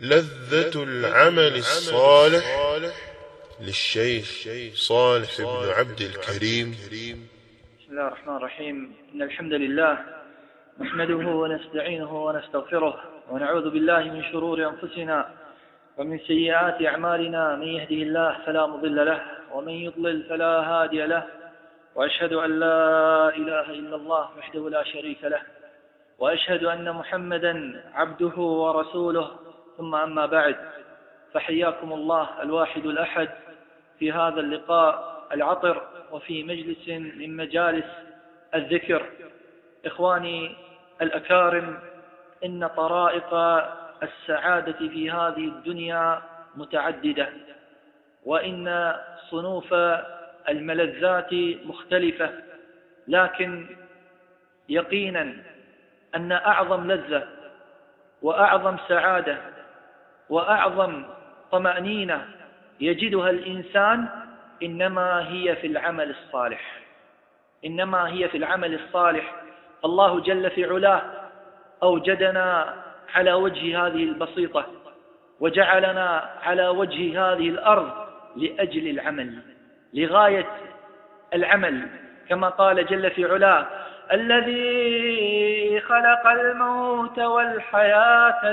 لذة العمل الصالح للشيخ صالح بن عبد الكريم. بسم الله الرحمن الرحيم. إن الحمد لله نحمده ونستعينه ونستغفره ونعوذ بالله من شرور أنفسنا ومن سيئات أعمالنا. من يهده الله فلا مضل له ومن يضلل فلا هادي له، وأشهد أن لا إله إلا الله وحده لا شريك له، وأشهد أن محمدا عبده ورسوله. ثم أما بعد، فحياكم الله الواحد الأحد في هذا اللقاء العطر وفي مجلس من مجالس الذكر. إخواني الأكارم، إن طرائق السعادة في هذه الدنيا متعددة، وإن صنوف الملذات مختلفة، لكن يقينا أن أعظم لذة وأعظم سعادة وأعظم طمأنينة يجدها الإنسان إنما هي في العمل الصالح، إنما هي في العمل الصالح. الله جل في علاه أوجدنا على وجه هذه البسيطة، وجعلنا على وجه هذه الأرض لأجل العمل، لغاية العمل، كما قال جل في علاه: الذي خلق الموت والحياة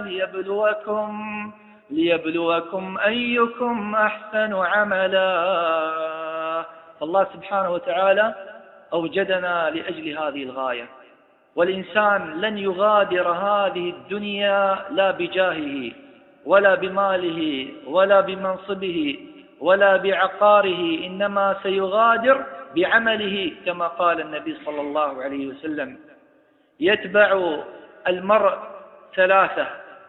ليبلوكم أيكم أحسن عملا. فالله سبحانه وتعالى أوجدنا لأجل هذه الغاية، والإنسان لن يغادر هذه الدنيا لا بجاهه ولا بماله ولا بمنصبه ولا بعقاره، إنما سيغادر بعمله، كما قال النبي صلى الله عليه وسلم: يتبع المرء ثلاثة: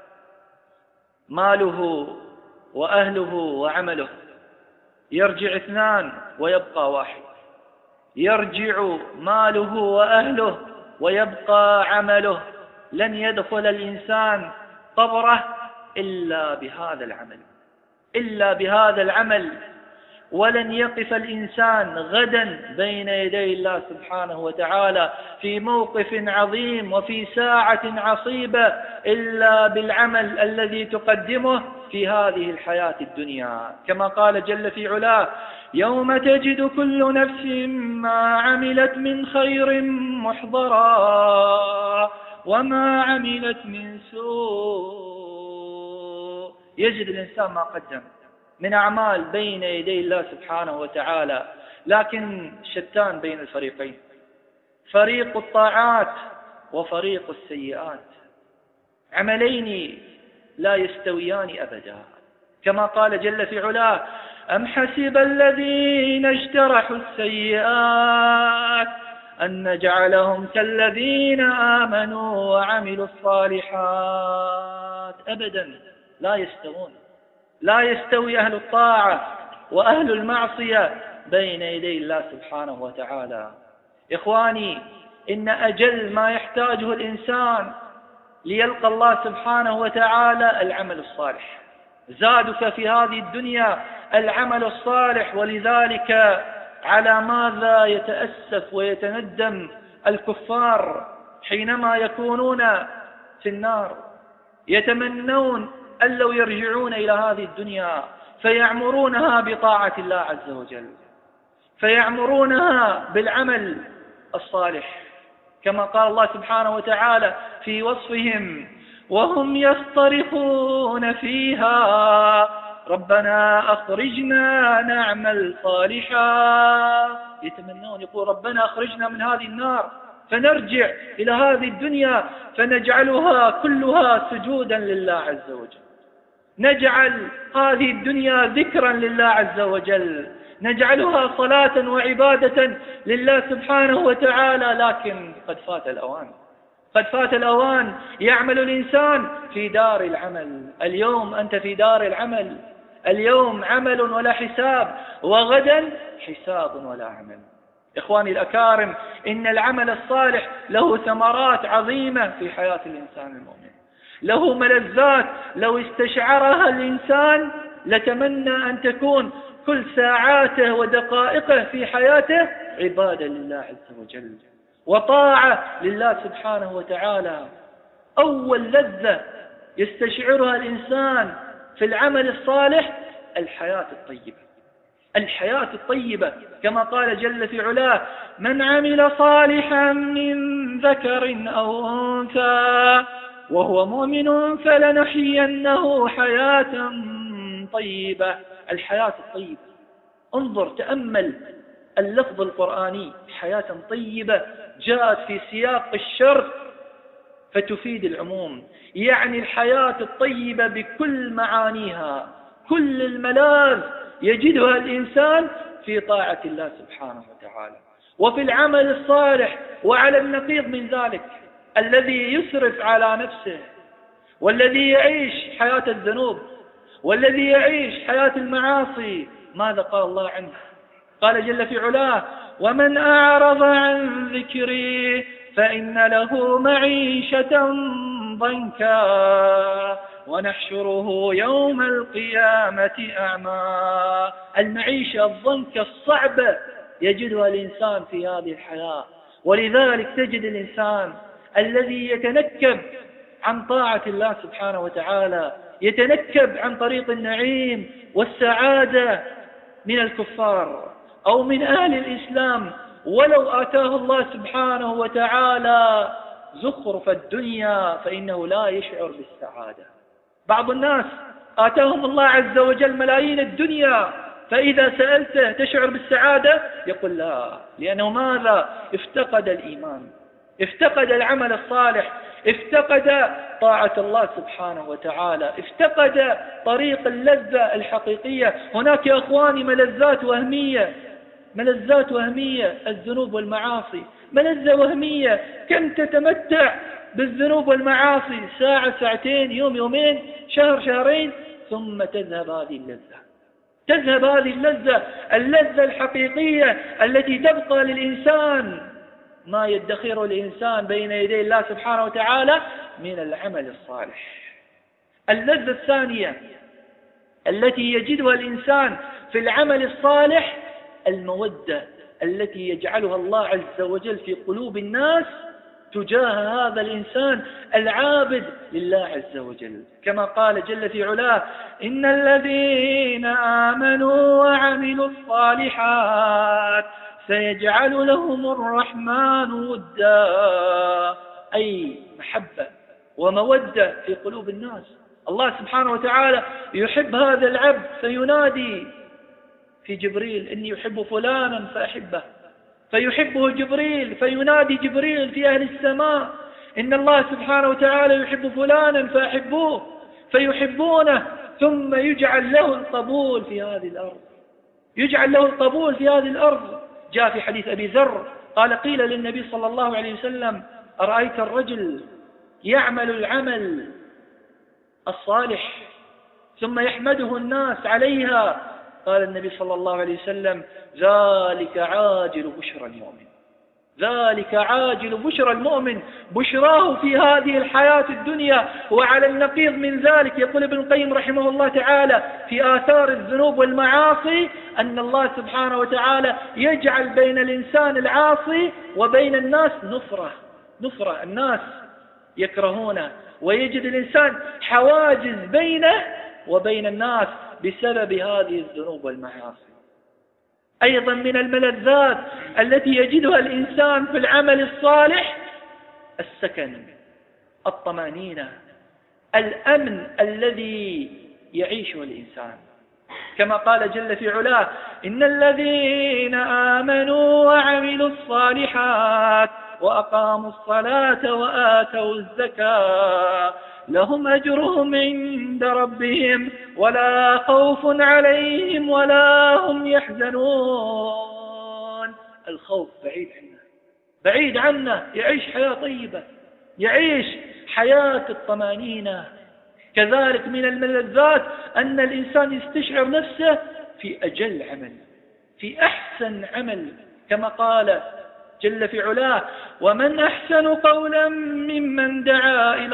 ماله وأهله وعمله. يرجع اثنان ويبقى واحد، يرجع ماله وأهله ويبقى عمله. لن يدخل الإنسان قبره إلا بهذا العمل، ولن يقف الإنسان غدا بين يدي الله سبحانه وتعالى في موقف عظيم وفي ساعة عصيبة إلا بالعمل الذي تقدمه في هذه الحياة الدنيا، كما قال جل في علاه: يوم تجد كل نفس ما عملت من خير محضرا وما عملت من سوء. يجد الإنسان ما قدم من أعمال بين يدي الله سبحانه وتعالى، لكن شتان بين الفريقين، فريق الطاعات وفريق السيئات. عملين لا يستويان أبدا، كما قال جل في علاه: أم حسب الذين اجترحوا السيئات أن نجعلهم كالذين آمنوا وعملوا الصالحات. أبدا لا يستوون، لا يستوي أهل الطاعة وأهل المعصية بين يدي الله سبحانه وتعالى. إخواني، إن أجل ما يحتاجه الإنسان ليلقى الله سبحانه وتعالى العمل الصالح. زادك في هذه الدنيا العمل الصالح، ولذلك على ماذا يتأسف ويتندم الكفار حينما يكونون في النار؟ يتمنون أن لو يرجعون إلى هذه الدنيا فيعمرونها بطاعة الله عز وجل، فيعمرونها بالعمل الصالح، كما قال الله سبحانه وتعالى في وصفهم: وهم يصطرخون فيها ربنا أخرجنا نعمل صالحا. يتمنون، يقول: ربنا أخرجنا من هذه النار فنرجع إلى هذه الدنيا فنجعلها كلها سجودا لله عز وجل، نجعل هذه الدنيا ذكرا لله عز وجل، نجعلها صلاة وعبادة لله سبحانه وتعالى. لكن قد فات الأوان. يعمل الإنسان في دار العمل. اليوم أنت في دار العمل، اليوم عمل ولا حساب، وغدا حساب ولا عمل. إخواني الأكارم، إن العمل الصالح له ثمرات عظيمة في حياة الإنسان المؤمن، له ملذات لو استشعرها الإنسان لتمنى أن تكون كل ساعاته ودقائقه في حياته عبادة لله عز وجل وطاعة لله سبحانه وتعالى. أول لذة يستشعرها الإنسان في العمل الصالح الحياة الطيبة. الحياة الطيبة كما قال جل في علاه: من عمل صالحا من ذكر أو أنثى وهو مؤمن فلنحيينه حياة طيبة. الحياة الطيبة، انظر تأمل اللفظ القرآني، حياة طيبة جاءت في سياق الشرط فتفيد العموم، يعني الحياة الطيبة بكل معانيها، كل الملاذ يجدها الإنسان في طاعة الله سبحانه وتعالى وفي العمل الصالح. وعلى النقيض من ذلك الذي يسرف على نفسه، والذي يعيش حياة الذنوب، والذي يعيش حياة المعاصي، ماذا قال الله عنه؟ قال جل في علاه: ومن أعرض عن ذكري فإن له معيشة ضنكا ونحشره يوم القيامة أعمى. المعيشة الضنكة الصعبة يجدها الإنسان في هذه الحياة، ولذلك تجد الإنسان الذي يتنكب عن طاعة الله سبحانه وتعالى، يتنكب عن طريق النعيم والسعادة من الكفار أو من أهل الإسلام، ولو آتاه الله سبحانه وتعالى زخرف الدنيا فإنه لا يشعر بالسعادة. بعض الناس آتاهم الله عز وجل ملايين الدنيا، فإذا سألته تشعر بالسعادة يقول لا، لأنه ماذا؟ افتقد الإيمان، افتقد العمل الصالح، افتقد طاعة الله سبحانه وتعالى، افتقد طريق اللذة الحقيقية. هناك يا أخواني ملذات وهمية، ملذات وهمية، الذنوب والمعاصي ملذة وهمية. كم تتمتع بالذنوب والمعاصي ساعة ساعتين، يوم يومين، شهر شهرين، ثم تذهب هذه اللذة، تذهب هذه اللذة الحقيقية التي تبقى للإنسان ما يدخره الإنسان بين يدي الله سبحانه وتعالى من العمل الصالح. اللذة الثانية التي يجدها الإنسان في العمل الصالح المودة التي يجعلها الله عز وجل في قلوب الناس تجاه هذا الإنسان العابد لله عز وجل، كما قال جل في علاه: إن الذين آمنوا وعملوا الصالحات سيجعل لهم الرحمن ودا، أي محبة ومودة في قلوب الناس. الله سبحانه وتعالى يحب هذا العبد فينادي في جبريل: إني يحب فلانا فأحبه، فيحبه جبريل فينادي جبريل في أهل السماء: إن الله سبحانه وتعالى يحب فلانا فأحبوه، فيحبونه، ثم يجعل له القبول في هذه الأرض، يجعل له القبول في هذه الأرض. جاء في حديث أبي ذر قال: قيل للنبي صلى الله عليه وسلم: أرأيت الرجل يعمل العمل الصالح ثم يحمده الناس عليها؟ قال النبي صلى الله عليه وسلم: ذلك عاجل بشرى المؤمن، ذلك عاجل بشرى المؤمن، بشراه في هذه الحياة الدنيا. وعلى النقيض من ذلك يقول ابن القيم رحمه الله تعالى في آثار الذنوب والمعاصي أن الله سبحانه وتعالى يجعل بين الإنسان العاصي وبين الناس نفرة، الناس يكرهونه، ويجد الإنسان حواجز بينه وبين الناس بسبب هذه الذنوب والمعاصي. أيضا من الملذات التي يجدها الإنسان في العمل الصالح السكن، الطمأنينة، الأمن الذي يعيشه الإنسان، كما قال جل في علاه: إن الذين آمنوا وعملوا الصالحات وأقاموا الصلاة وآتوا الزكاة لهم أجرهم عند ربهم ولا خوف عليهم ولا هم يحزنون. الخوف بعيد عنه، يعيش حياة طيبة، يعيش حياة الطمأنينة. كذلك من الملذات أن الإنسان يستشعر نفسه في أجل عمل، في أحسن عمل، كما قال جل في علاه: ومن أحسن قولا ممن دعا إلى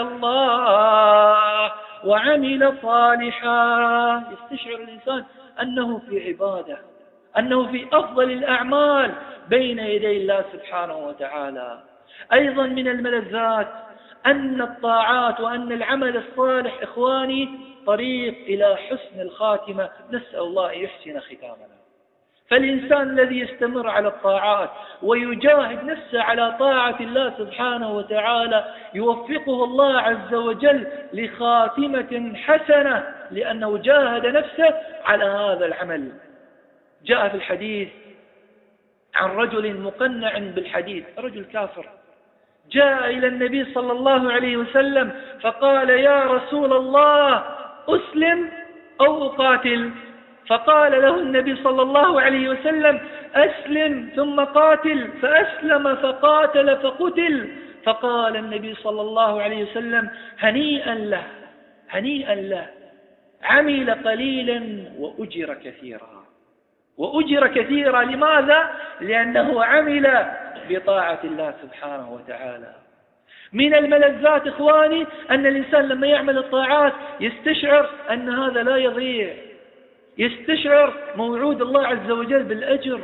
الله وعمل صالحا. يستشعر الإنسان أنه في عبادة، أنه في أفضل الأعمال بين يدي الله سبحانه وتعالى. أيضا من الملذات أن الطاعات وأن العمل الصالح إخواني طريق إلى حسن الخاتمة، نسأل الله أن يحسن ختامنا. فالإنسان الذي يستمر على الطاعات ويجاهد نفسه على طاعة الله سبحانه وتعالى يوفقه الله عز وجل لخاتمة حسنة، لأنه جاهد نفسه على هذا العمل. جاء في الحديث عن رجل مقنع بالحديد، رجل كافر، جاء إلى النبي صلى الله عليه وسلم فقال: يا رسول الله أسلم أو أقاتل؟ فقال له النبي صلى الله عليه وسلم: أسلم ثم قاتل. فأسلم فقاتل فقتل. فقال النبي صلى الله عليه وسلم: هنيئا له، هنيئا له، عمل قليلا وأجر كثيرا. وأجر كثيرا لماذا؟ لأنه عمل بطاعة الله سبحانه وتعالى. من الملذات إخواني أن الإنسان لما يعمل الطاعات يستشعر أن هذا لا يضيع، يستشعر موعود الله عز وجل بالأجر،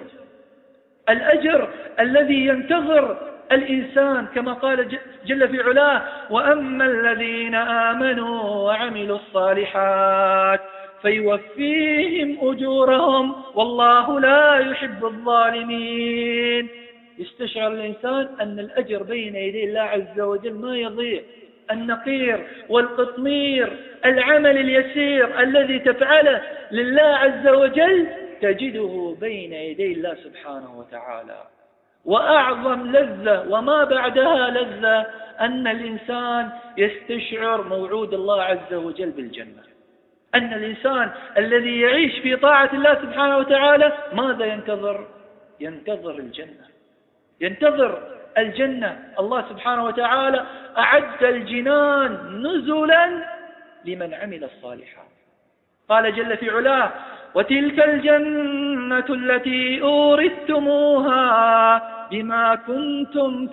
الأجر الذي ينتظر الإنسان، كما قال جل في علاه: وأما الذين آمنوا وعملوا الصالحات فيوفيهم أجورهم والله لا يحب الظالمين. يستشعر الإنسان أن الأجر بين يدي الله عز وجل ما يضيع. النقير والقطمير، العمل اليسير الذي تفعله لله عز وجل تجده بين يدي الله سبحانه وتعالى. وأعظم لذة وما بعدها لذة أن الإنسان يستشعر موعود الله عز وجل بالجنة. أن الإنسان الذي يعيش في طاعة الله سبحانه وتعالى ماذا ينتظر؟ ينتظر الجنة، ينتظر الجنة. الله سبحانه وتعالى أعد الجنان نزلا لمن عمل الصالحات. قال جل في علاه: وتلك الجنة التي أورثتموها بما كنتم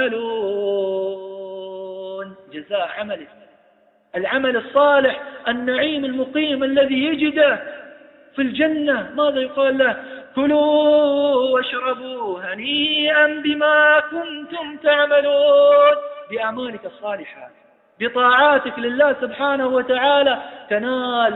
تعملون. جزاء عمله، العمل الصالح، النعيم المقيم الذي يجده في الجنة. ماذا يقال له؟ كلوا واشربوا هنيئا بما كنتم تعملون. بأعمالك الصالحات، بطاعاتك لله سبحانه وتعالى تنال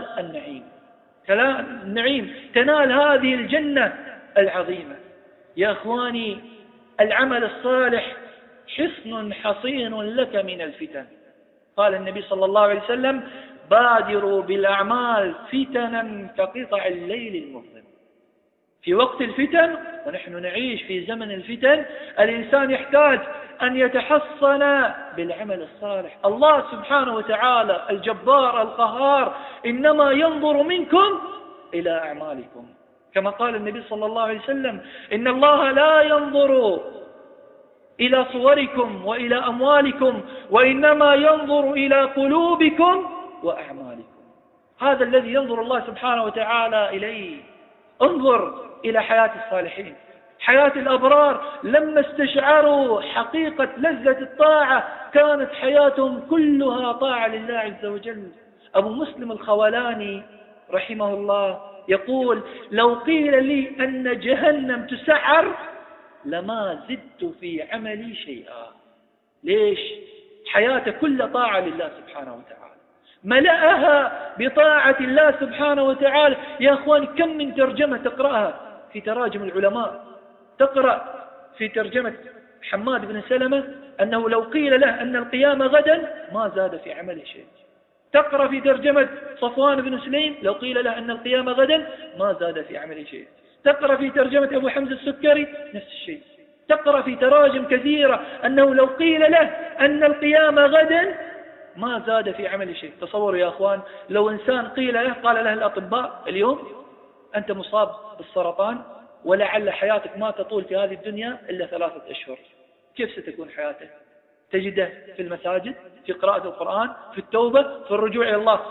النعيم، تنال هذه الجنة العظيمة. يا أخواني، العمل الصالح حصن حصين لك من الفتن. قال النبي صلى الله عليه وسلم: بادروا بالأعمال فتنا كقطع الليل المظلم. في وقت الفتن، ونحن نعيش في زمن الفتن، الإنسان يحتاج أن يتحصن بالعمل الصالح. الله سبحانه وتعالى الجبار القهار إنما ينظر منكم إلى أعمالكم، كما قال النبي صلى الله عليه وسلم: إن الله لا ينظر إلى صوركم وإلى أموالكم وإنما ينظر إلى قلوبكم وأعمالكم. هذا الذي ينظر الله سبحانه وتعالى إليه. انظر إلى حياة الصالحين، حياة الأبرار، لما استشعروا حقيقة لذة الطاعة كانت حياتهم كلها طاعة لله عز وجل. أبو مسلم الخولاني رحمه الله يقول: لو قيل لي أن جهنم تسعر لما زدت في عملي شيئا. ليش؟ حياته كل طاعة لله سبحانه وتعالى، ملأها بطاعة الله سبحانه وتعالى. يا أخوان، كم من ترجمة تقرأها في تراجم العلماء، تقرأ في ترجمة حماد بن سلمة أنه لو قيل له أن القيامة غدا ما زاد في عمله شيء. تقرأ في ترجمة صفوان بن سليم لو قيل له أن القيامة غدا ما زاد في عمله شيء. تقرأ في ترجمة أبو حمزة السكري نفس الشيء. تقرأ في تراجم كثيرة أنه لو قيل له أن القيامة غدا ما زاد في عمل شيء. تصوروا يا أخوان، لو إنسان قال له الأطباء: اليوم أنت مصاب بالسرطان ولعل حياتك ما تطول في هذه الدنيا إلا 3 أشهر، كيف ستكون حياتك؟ تجده في المساجد، في قراءة القرآن، في التوبة، في الرجوع إلى الله.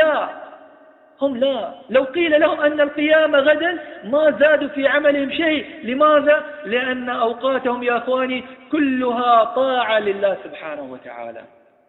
هم لا، لو قيل لهم أن القيامة غدا ما زادوا في عملهم شيء. لماذا؟ لأن أوقاتهم يا أخواني كلها طاعة لله سبحانه وتعالى.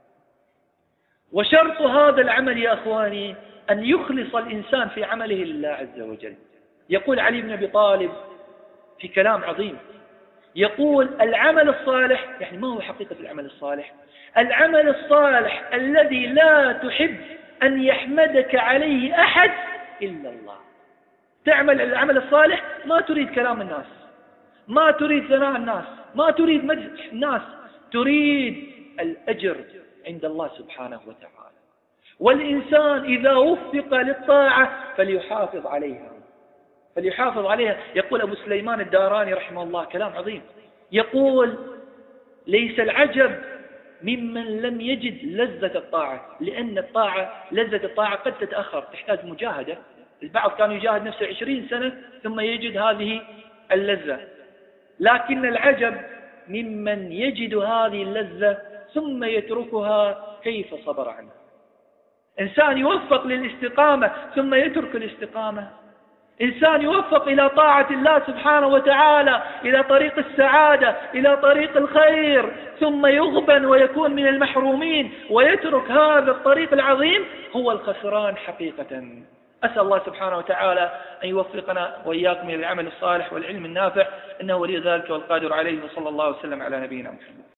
وشرط هذا العمل يا أخواني أن يخلص الإنسان في عمله لله عز وجل. يقول علي بن أبي طالب في كلام عظيم: يقول العمل الصالح، يعني ما هو حقيقة العمل الصالح؟ العمل الصالح الذي لا تحب أن يحمدك عليه أحد إلا الله. تعمل العمل الصالح ما تريد كلام الناس، ما تريد ثناء الناس، ما تريد مدح الناس، تريد الأجر عند الله سبحانه وتعالى. والإنسان إذا وفق للطاعة فليحافظ عليها، فليحافظ عليها. يقول أبو سليمان الداراني رحمه الله كلام عظيم، يقول ليس العجب ممن لم يجد لذة الطاعة، لأن الطاعة لذة الطاعة قد تتأخر، تحتاج مجاهدة. البعض كان يجاهد نفسه 20 سنة ثم يجد هذه اللذة، لكن العجب ممن يجد هذه اللذة ثم يتركها كيف صبر عنها. إنسان يوفق للاستقامة ثم يترك الاستقامة، إنسان يوفق إلى طاعة الله سبحانه وتعالى، إلى طريق السعادة، إلى طريق الخير، ثم يغبن ويكون من المحرومين ويترك هذا الطريق العظيم، هو الخسران حقيقة. أسأل الله سبحانه وتعالى أن يوفقنا وإياكم إلى العمل الصالح والعلم النافع، إنه ولي ذلك والقادر عليه، وصلى الله وسلم على نبينا محمد.